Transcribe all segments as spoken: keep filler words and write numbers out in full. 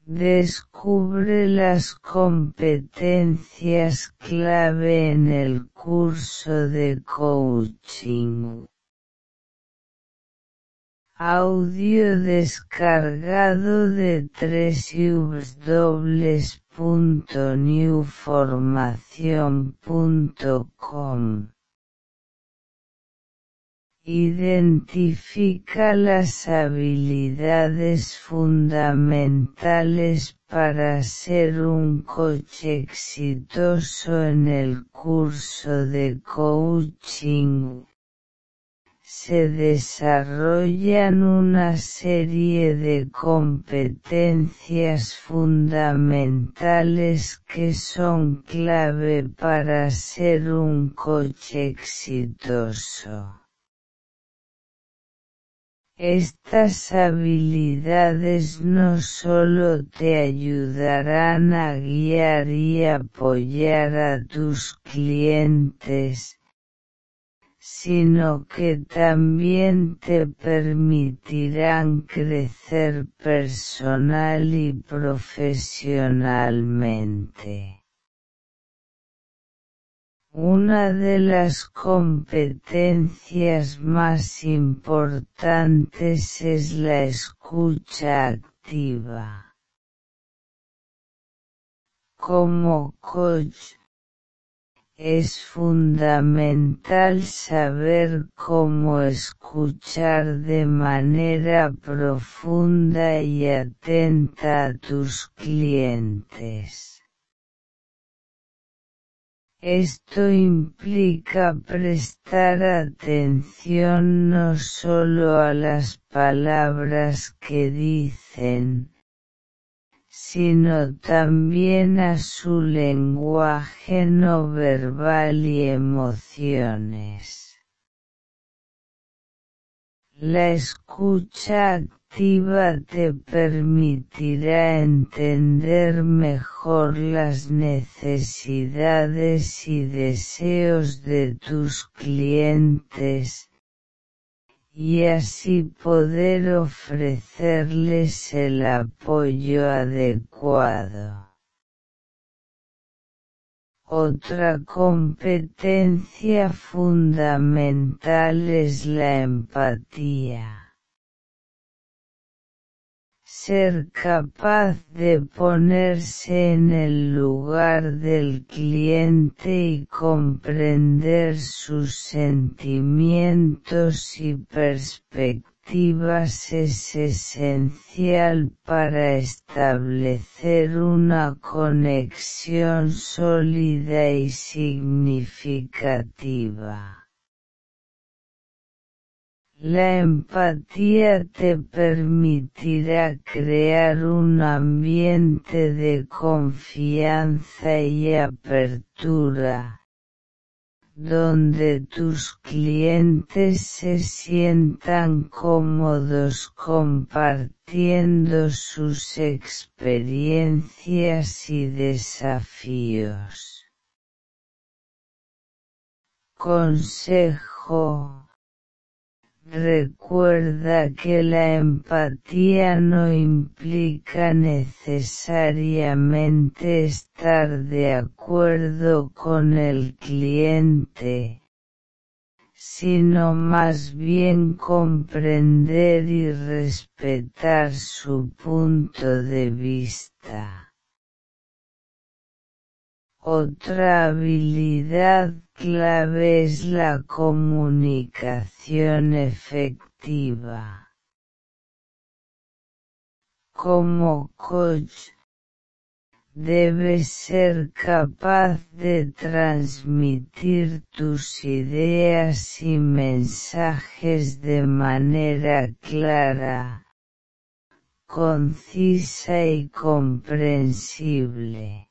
Descubre las competencias clave en el curso de coaching. Audio descargado de doble u doble u doble u punto new formación punto com. Identifica las habilidades fundamentales para ser un coach exitoso en el curso de coaching. Se desarrollan una serie de competencias fundamentales que son clave para ser un coach exitoso. Estas habilidades no solo te ayudarán a guiar y apoyar a tus clientes, sino que también te permitirán crecer personal y profesionalmente. Una de las competencias más importantes es la escucha activa. Como coach, es fundamental saber cómo escuchar de manera profunda y atenta a tus clientes. Esto implica prestar atención no solo a las palabras que dicen, sino también a su lenguaje no verbal y emociones. La escucha activa te permitirá entender mejor las necesidades y deseos de tus clientes, y así poder ofrecerles el apoyo adecuado. Otra competencia fundamental es la empatía. Ser capaz de ponerse en el lugar del cliente y comprender sus sentimientos y perspectivas es esencial para establecer una conexión sólida y significativa. La empatía te permitirá crear un ambiente de confianza y apertura, donde tus clientes se sientan cómodos compartiendo sus experiencias y desafíos. Consejo: recuerda que la empatía no implica necesariamente estar de acuerdo con el cliente, sino más bien comprender y respetar su punto de vista. Otra habilidad clave es la comunicación efectiva. Como coach, debes ser capaz de transmitir tus ideas y mensajes de manera clara, concisa y comprensible.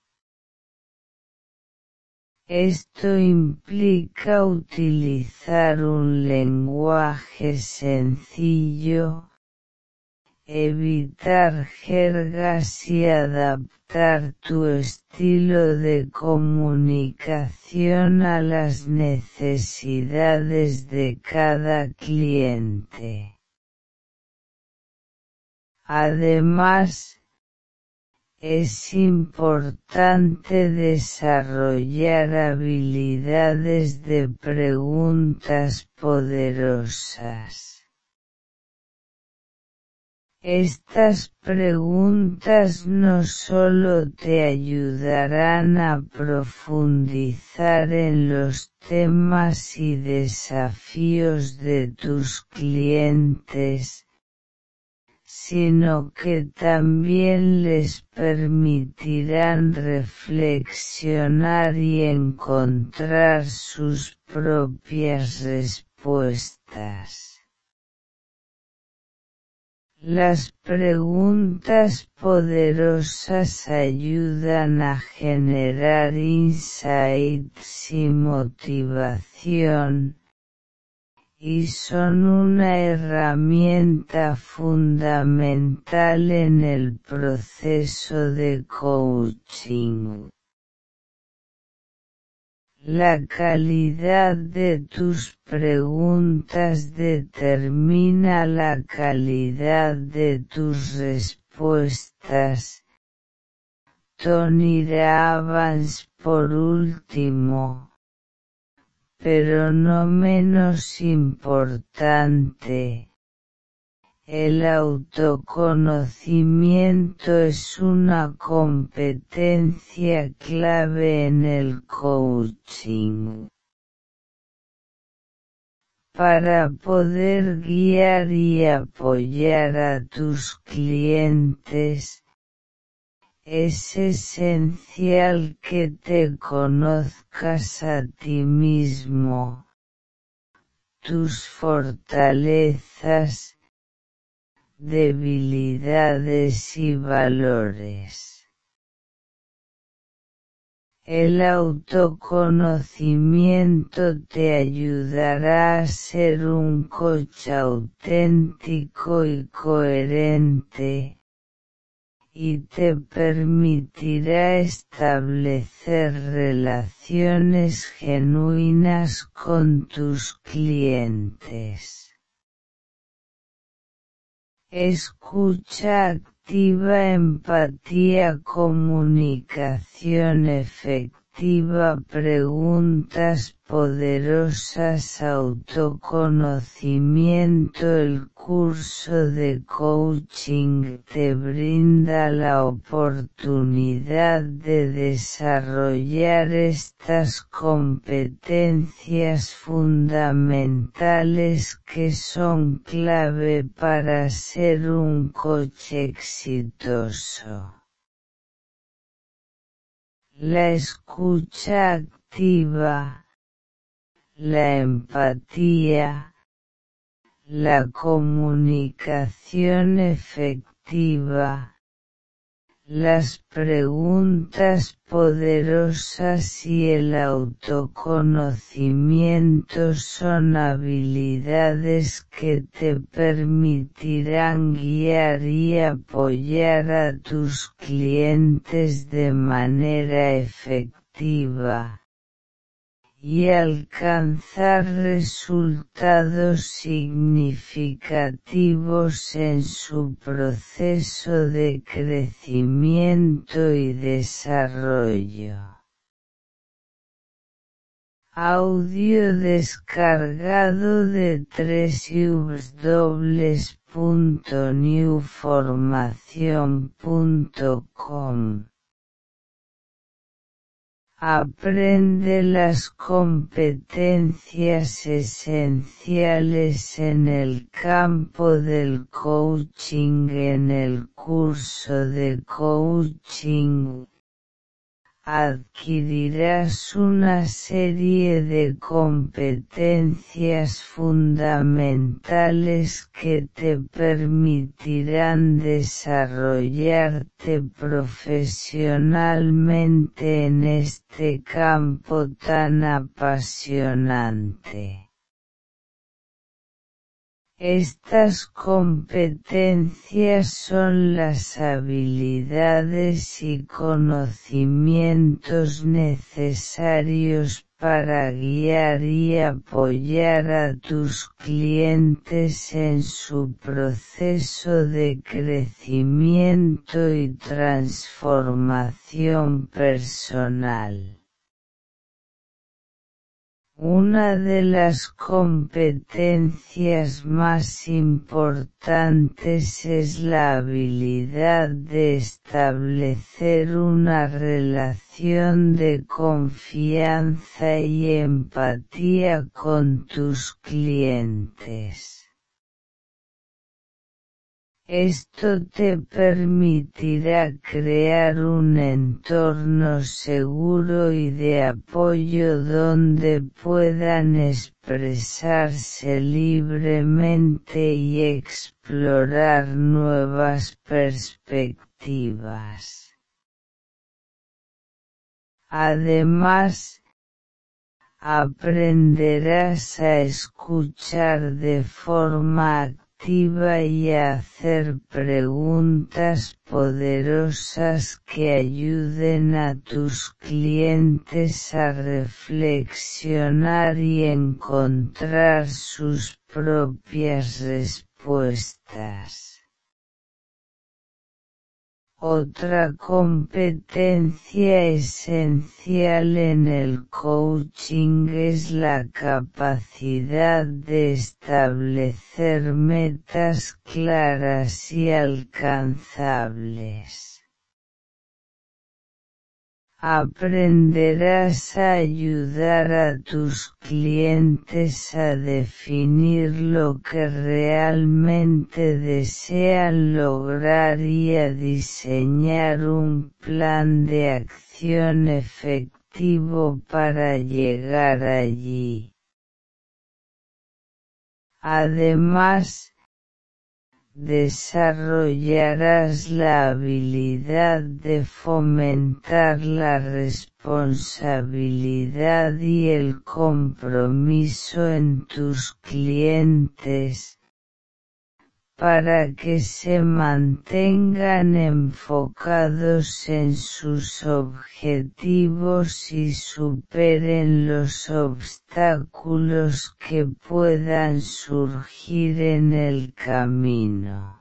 Esto implica utilizar un lenguaje sencillo, evitar jergas y adaptar tu estilo de comunicación a las necesidades de cada cliente. Además, Es importante desarrollar habilidades de preguntas poderosas. Estas preguntas no solo te ayudarán a profundizar en los temas y desafíos de tus clientes, sino que también les permitirán reflexionar y encontrar sus propias respuestas. Las preguntas poderosas ayudan a generar insights y motivación, y son una herramienta fundamental en el proceso de coaching. La calidad de tus preguntas determina la calidad de tus respuestas. Tony Robbins, por último, pero no menos importante, el autoconocimiento es una competencia clave en el coaching. Para poder guiar y apoyar a tus clientes, es esencial que te conozcas a ti mismo, tus fortalezas, debilidades y valores. El autoconocimiento te ayudará a ser un coach auténtico y coherente, y te permitirá establecer relaciones genuinas con tus clientes. Escucha activa, empatía, comunicación efectiva, preguntas poderosas, autoconocimiento. El curso de coaching te brinda la oportunidad de desarrollar estas competencias fundamentales que son clave para ser un coach exitoso. La escucha activa, la empatía, la comunicación efectiva, las preguntas poderosas y el autoconocimiento son habilidades que te permitirán guiar y apoyar a tus clientes de manera efectiva y alcanzar resultados significativos en su proceso de crecimiento y desarrollo. Audio descargado de doble u doble u doble u punto new formación punto com. Aprende las competencias esenciales en el campo del coaching en el curso de coaching. Adquirirás una serie de competencias fundamentales que te permitirán desarrollarte profesionalmente en este campo tan apasionante. Estas competencias son las habilidades y conocimientos necesarios para guiar y apoyar a tus clientes en su proceso de crecimiento y transformación personal. Una de las competencias más importantes es la habilidad de establecer una relación de confianza y empatía con tus clientes. Esto te permitirá crear un entorno seguro y de apoyo donde puedan expresarse libremente y explorar nuevas perspectivas. Además, aprenderás a escuchar de forma activa y a hacer preguntas poderosas que ayuden a tus clientes a reflexionar y encontrar sus propias respuestas. Otra competencia esencial en el coaching es la capacidad de establecer metas claras y alcanzables. Aprenderás a ayudar a tus clientes a definir lo que realmente desean lograr y a diseñar un plan de acción efectivo para llegar allí. Además, desarrollarás la habilidad de fomentar la responsabilidad y el compromiso en tus clientes, para que se mantengan enfocados en sus objetivos y superen los obstáculos que puedan surgir en el camino.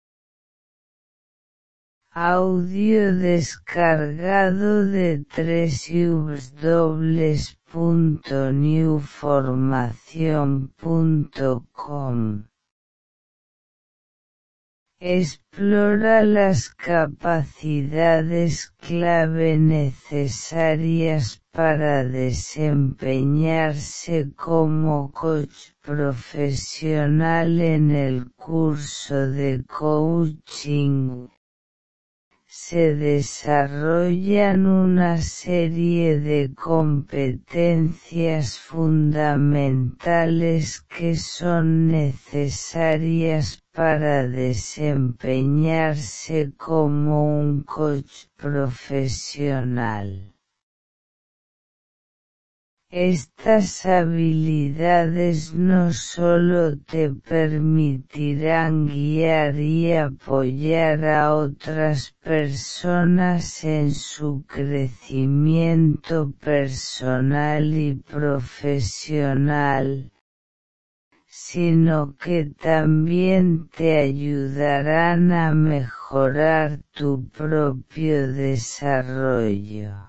Audio descargado de doble u doble u doble u punto new formación punto com. Explora las capacidades clave necesarias para desempeñarse como coach profesional en el curso de coaching. Se desarrollan una serie de competencias fundamentales que son necesarias para desempeñarse como un coach profesional. Estas habilidades no solo te permitirán guiar y apoyar a otras personas en su crecimiento personal y profesional, sino que también te ayudarán a mejorar tu propio desarrollo.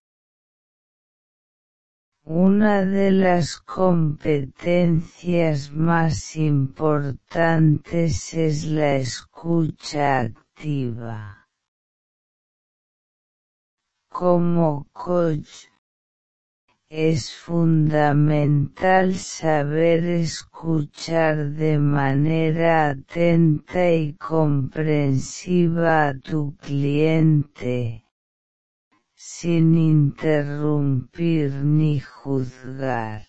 Una de las competencias más importantes es la escucha activa. Como coach, es fundamental saber escuchar de manera atenta y comprensiva a tu cliente, sin interrumpir ni juzgar.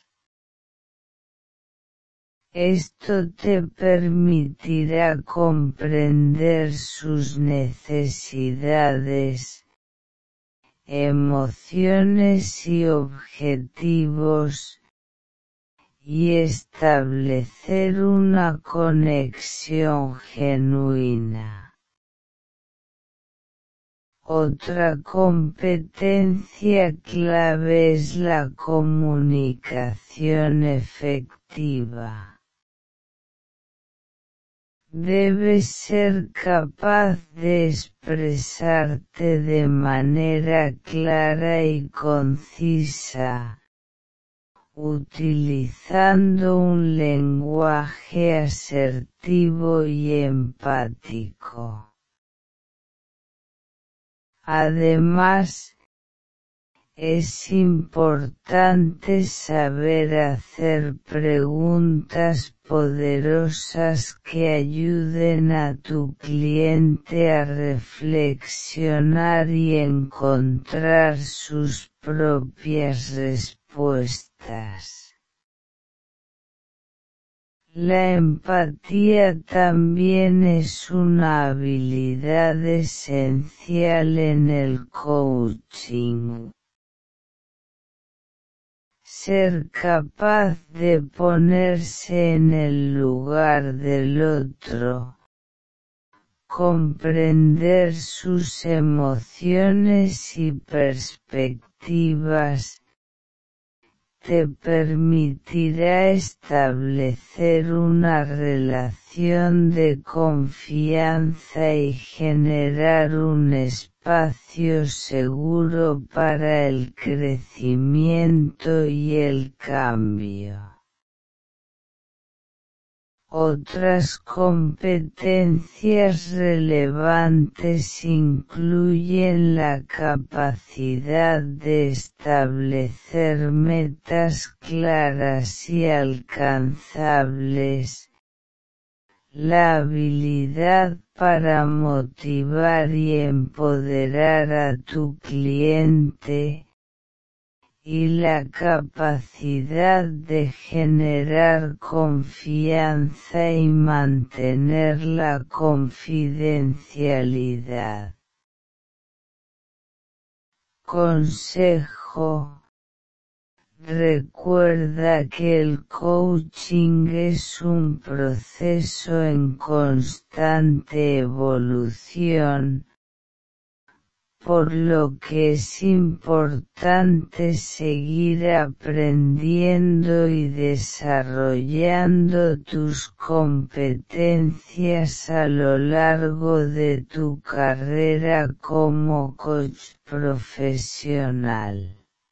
Esto te permitirá comprender sus necesidades, emociones y objetivos, y establecer una conexión genuina. Otra competencia clave es la comunicación efectiva. Debes ser capaz de expresarte de manera clara y concisa, utilizando un lenguaje asertivo y empático. Además, es importante saber hacer preguntas poderosas que ayuden a tu cliente a reflexionar y encontrar sus propias respuestas. La empatía también es una habilidad esencial en el coaching. Ser capaz de ponerse en el lugar del otro, comprender sus emociones y perspectivas, te permitirá establecer una relación de confianza y generar un espacio seguro para el crecimiento y el cambio. Otras competencias relevantes incluyen la capacidad de establecer metas claras y alcanzables, la habilidad para motivar y empoderar a tu cliente, y la capacidad de generar confianza y mantener la confidencialidad. Consejo: recuerda que el coaching es un proceso en constante evolución, por lo que es importante seguir aprendiendo y desarrollando tus competencias a lo largo de tu carrera como coach profesional.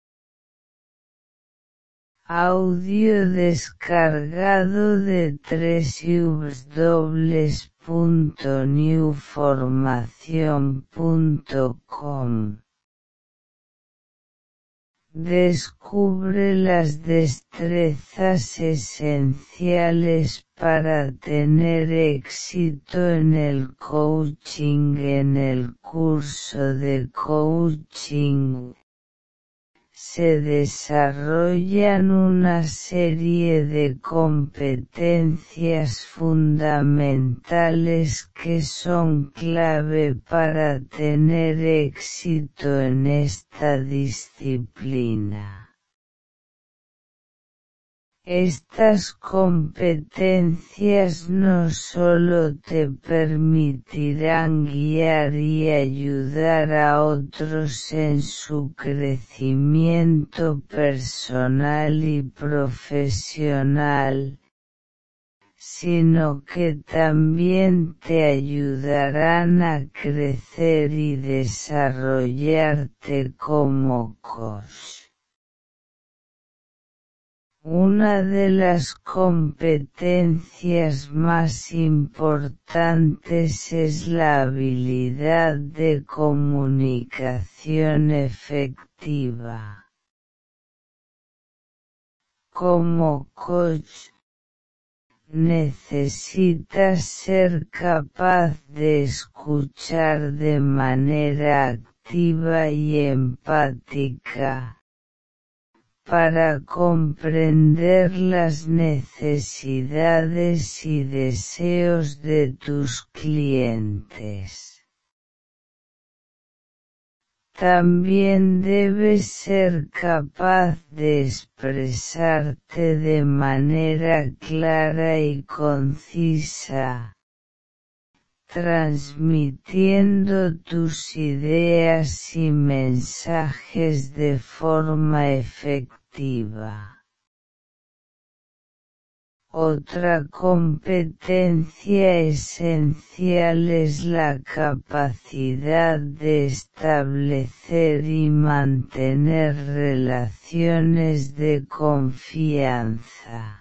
Audio descargado de doble u doble u doble u punto new formación punto com. Descubre las destrezas esenciales para tener éxito en el coaching en el curso de coaching. Se desarrollan una serie de competencias fundamentales que son clave para tener éxito en esta disciplina. Estas competencias no solo te permitirán guiar y ayudar a otros en su crecimiento personal y profesional, sino que también te ayudarán a crecer y desarrollarte como coach. Una de las competencias más importantes es la habilidad de comunicación efectiva. Como coach, necesitas ser capaz de escuchar de manera activa y empática, para comprender las necesidades y deseos de tus clientes. También debes ser capaz de expresarte de manera clara y concisa, transmitiendo tus ideas y mensajes de forma efectiva. Otra competencia esencial es la capacidad de establecer y mantener relaciones de confianza.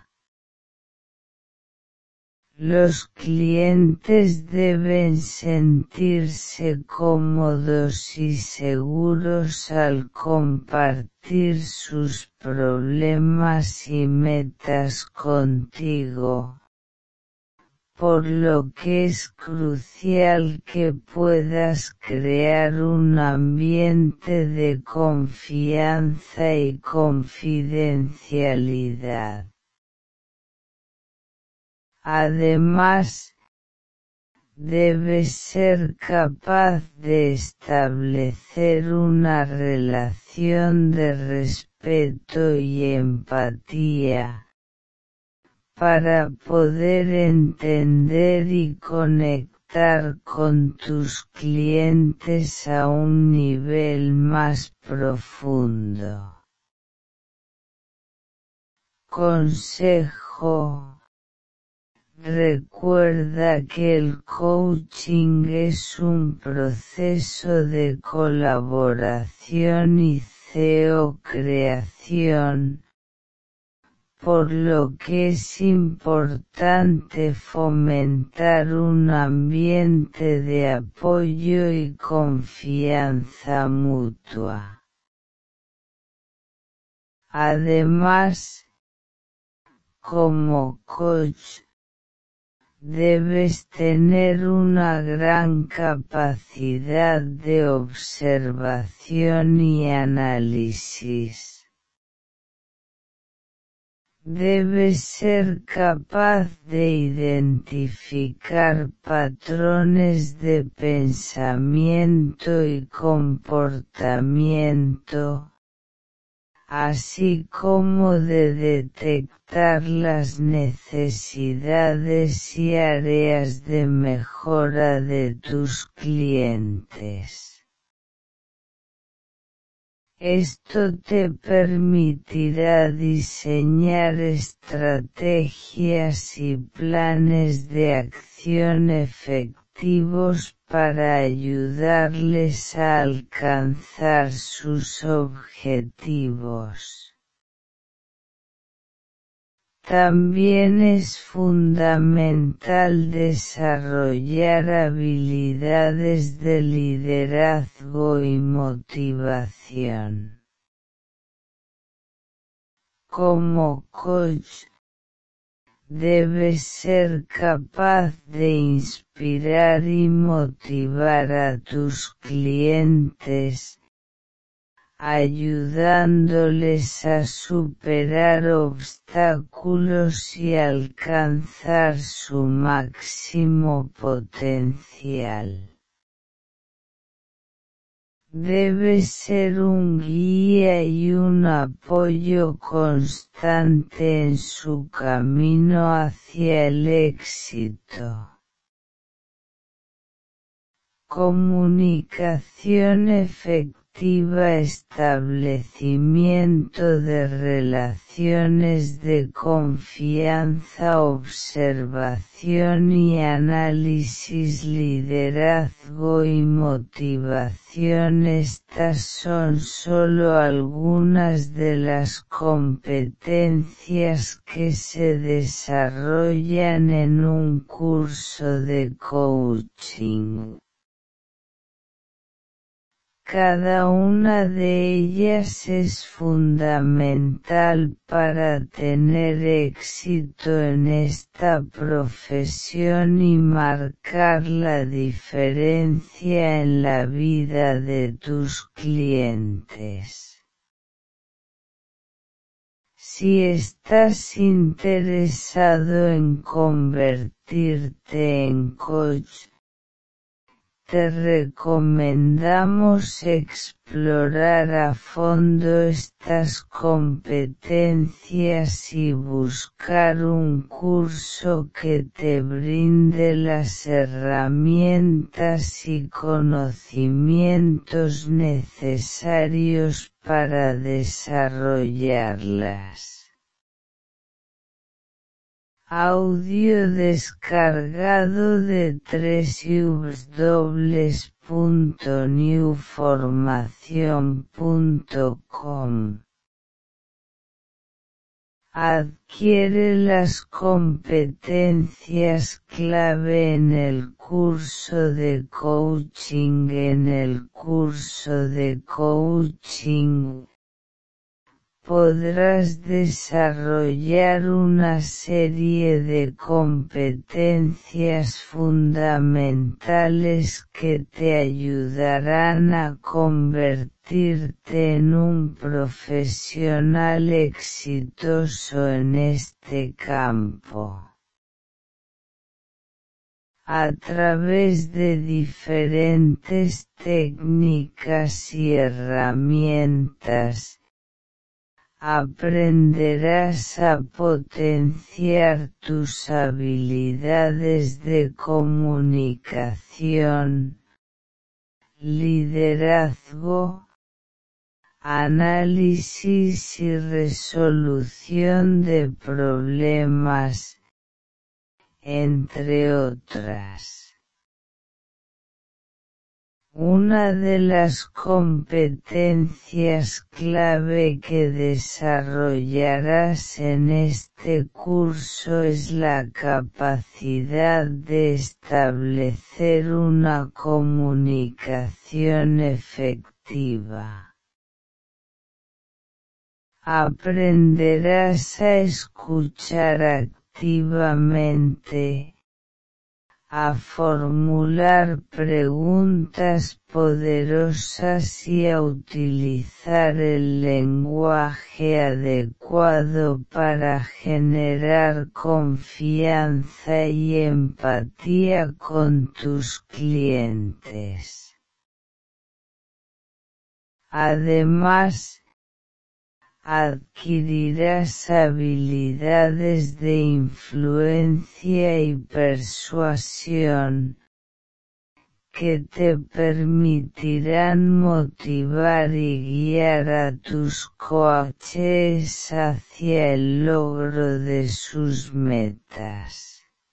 Los clientes deben sentirse cómodos y seguros al compartir sus problemas y metas contigo, por lo que es crucial que puedas crear un ambiente de confianza y confidencialidad. Además, debes ser capaz de establecer una relación de respeto y empatía, para poder entender y conectar con tus clientes a un nivel más profundo. Consejo: recuerda que el coaching es un proceso de colaboración y co-creación, por lo que es importante fomentar un ambiente de apoyo y confianza mutua. Además, como coach, debes tener una gran capacidad de observación y análisis. Debes ser capaz de identificar patrones de pensamiento y comportamiento, así como de detectar las necesidades y áreas de mejora de tus clientes. Esto te permitirá diseñar estrategias y planes de acción efectivos para ayudarles a alcanzar sus objetivos. También es fundamental desarrollar habilidades de liderazgo y motivación. Como coach, debes ser capaz de inspirar y motivar a tus clientes, ayudándoles a superar obstáculos y alcanzar su máximo potencial. Debes ser un guía y un apoyo constante en su camino hacia el éxito. Comunicación efectiva, establecimiento de relaciones de confianza, observación y análisis, liderazgo y motivación. Estas son solo algunas de las competencias que se desarrollan en un curso de coaching. Cada una de ellas es fundamental para tener éxito en esta profesión y marcar la diferencia en la vida de tus clientes. Si estás interesado en convertirte en coach, te recomendamos explorar a fondo estas competencias y buscar un curso que te brinde las herramientas y conocimientos necesarios para desarrollarlas. Audio descargado de w w w punto new formación punto com. Adquiere las competencias clave en el curso de coaching. En el curso de coaching podrás desarrollar una serie de competencias fundamentales que te ayudarán a convertirte en un profesional exitoso en este campo. A través de diferentes técnicas y herramientas, aprenderás a potenciar tus habilidades de comunicación, liderazgo, análisis y resolución de problemas, entre otras. Una de las competencias clave que desarrollarás en este curso es la capacidad de establecer una comunicación efectiva. Aprenderás a escuchar activamente, a formular preguntas poderosas y a utilizar el lenguaje adecuado para generar confianza y empatía con tus clientes. Además, adquirirás habilidades de influencia y persuasión, que te permitirán motivar y guiar a tus coaches hacia el logro de sus metas.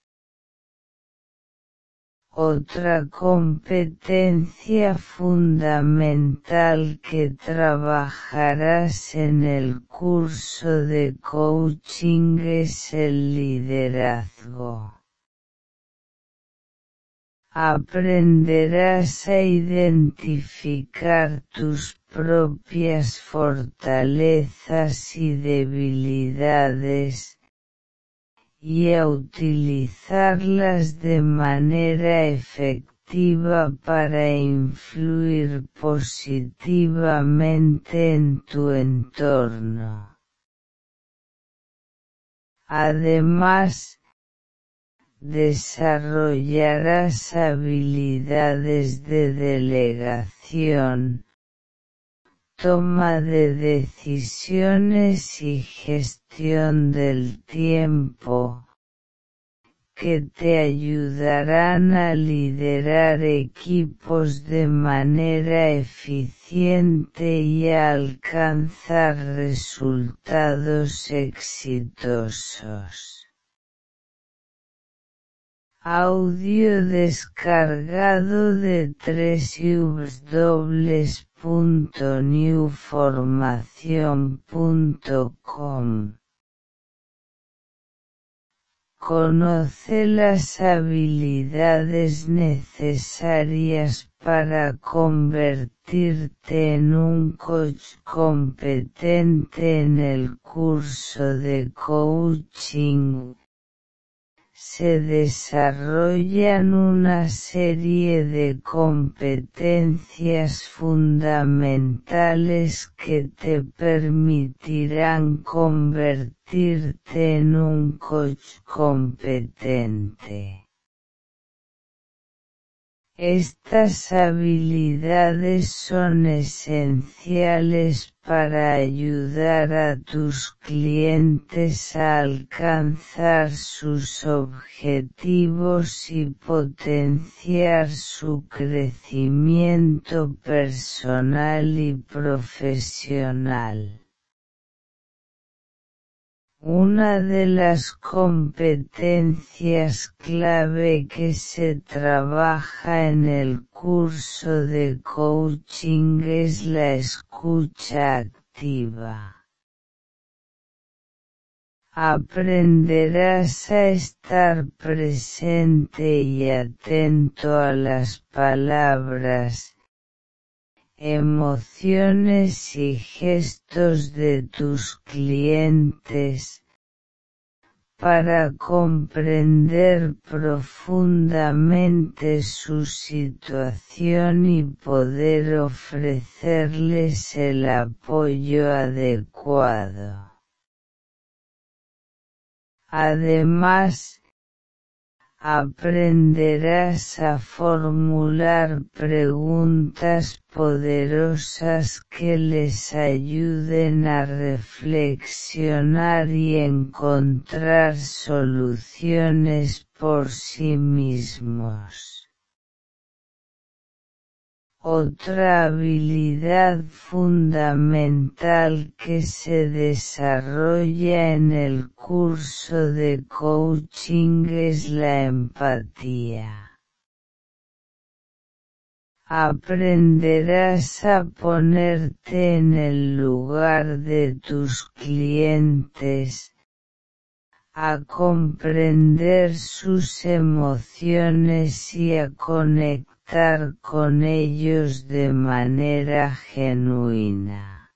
Otra competencia fundamental que trabajarás en el curso de coaching es el liderazgo. Aprenderás a identificar tus propias fortalezas y debilidades, y a utilizarlas de manera efectiva para influir positivamente en tu entorno. Además, desarrollarás habilidades de delegación, toma de decisiones y gestión del tiempo, que te ayudarán a liderar equipos de manera eficiente y a alcanzar resultados exitosos. Audio descargado de w w w punto new formación punto com. Conoce las habilidades necesarias para convertirte en un coach competente en el curso de coaching. Se desarrollan una serie de competencias fundamentales que te permitirán convertirte en un coach competente. Estas habilidades son esenciales para ayudar a tus clientes a alcanzar sus objetivos y potenciar su crecimiento personal y profesional. Una de las competencias clave que se trabaja en el curso de coaching es la escucha activa. Aprenderás a estar presente y atento a las palabras, emociones y gestos de tus clientes, para comprender profundamente su situación y poder ofrecerles el apoyo adecuado. Además, aprenderás a formular preguntas poderosas que les ayuden a reflexionar y encontrar soluciones por sí mismos. Otra habilidad fundamental que se desarrolla en el curso de coaching es la empatía. Aprenderás a ponerte en el lugar de tus clientes, a comprender sus emociones y a conectar con ellos de manera genuina.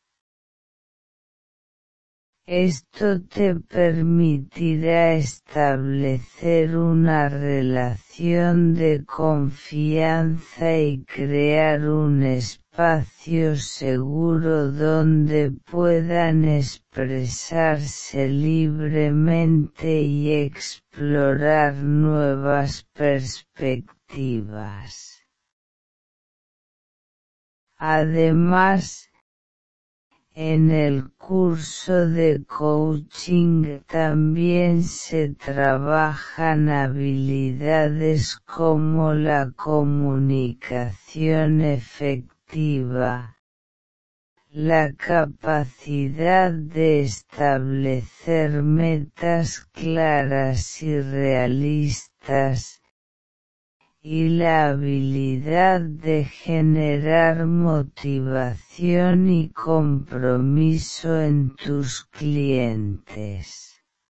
Esto te permitirá establecer una relación de confianza y crear un espacio seguro donde puedan expresarse libremente y explorar nuevas perspectivas. Además, en el curso de coaching también se trabajan habilidades como la comunicación efectiva, la capacidad de establecer metas claras y realistas, y la habilidad de generar motivación y compromiso en tus clientes.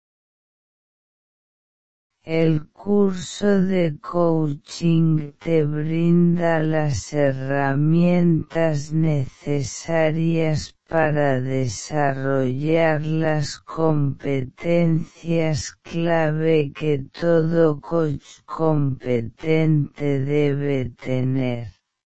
El curso de coaching te brinda las herramientas necesarias para desarrollar las competencias clave que todo coach competente debe tener.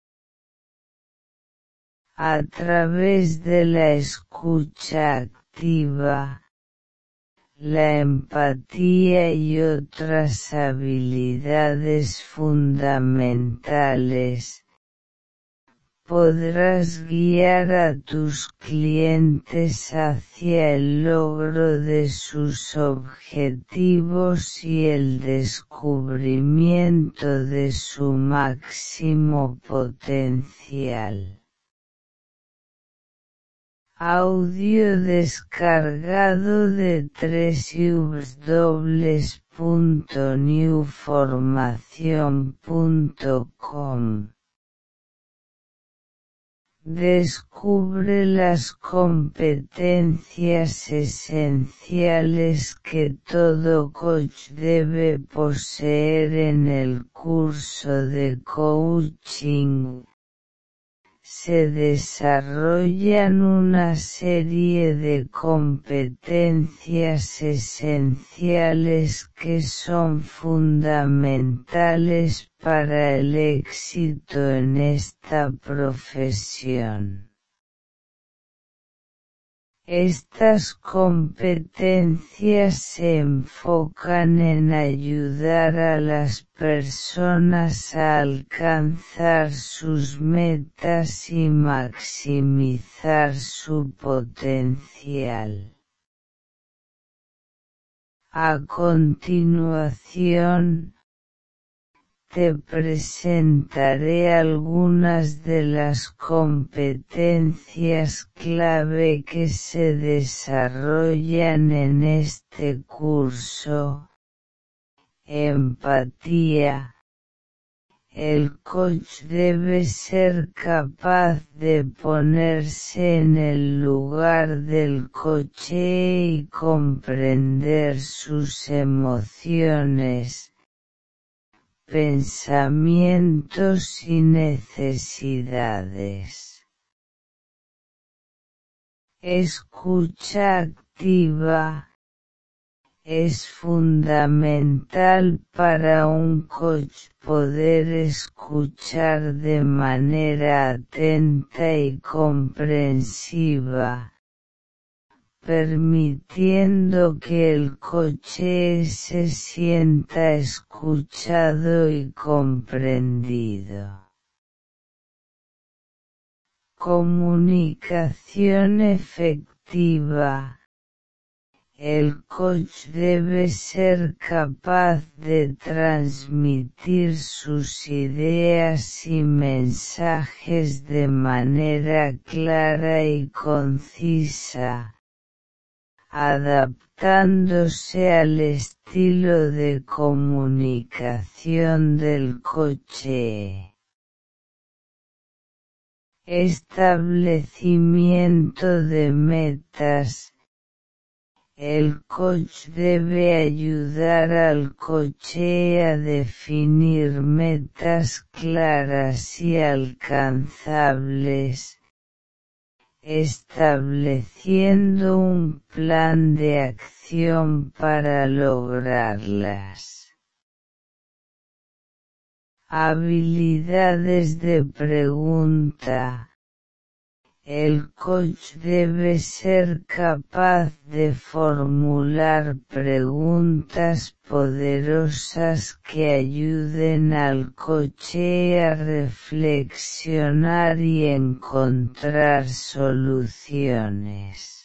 A través de la escucha activa, la empatía y otras habilidades fundamentales, podrás guiar a tus clientes hacia el logro de sus objetivos y el descubrimiento de su máximo potencial. Audio descargado de doble u doble u doble u punto new formación punto com. Descubre las competencias esenciales que todo coach debe poseer en el curso de coaching. Se desarrollan una serie de competencias esenciales que son fundamentales para el éxito en esta profesión. Estas competencias se enfocan en ayudar a las personas a alcanzar sus metas y maximizar su potencial. A continuación, te presentaré algunas de las competencias clave que se desarrollan en este curso. Empatía. El coach debe ser capaz de ponerse en el lugar del coachee y comprender sus emociones, pensamientos y necesidades. Escucha activa. Es fundamental para un coach poder escuchar de manera atenta y comprensiva, permitiendo que el coachee se sienta escuchado y comprendido. Comunicación efectiva. El coach debe ser capaz de transmitir sus ideas y mensajes de manera clara y concisa, adaptándose al estilo de comunicación del coachee. Establecimiento de metas. El coach debe ayudar al coachee a definir metas claras y alcanzables, estableciendo un plan de acción para lograrlas. Habilidades de pregunta. El coach debe ser capaz de formular preguntas poderosas que ayuden al coachee a reflexionar y encontrar soluciones.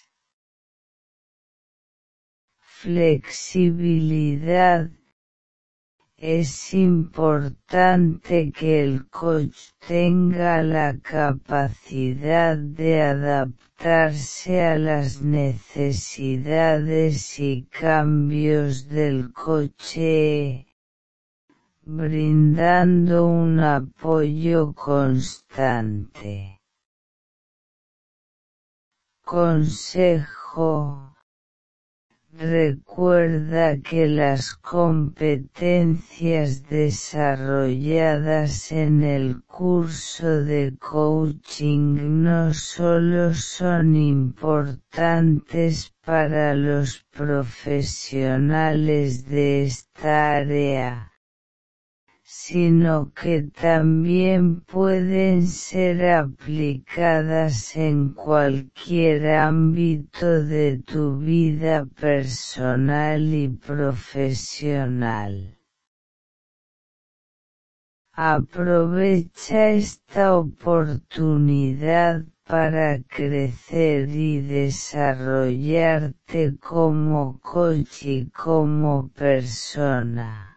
Flexibilidad. Es importante que el coach tenga la capacidad de adaptarse a las necesidades y cambios del coachee, brindando un apoyo constante. Consejo. Recuerda que las competencias desarrolladas en el curso de coaching no solo son importantes para los profesionales de esta área, sino que también pueden ser aplicadas en cualquier ámbito de tu vida personal y profesional. Aprovecha esta oportunidad para crecer y desarrollarte como coach y como persona.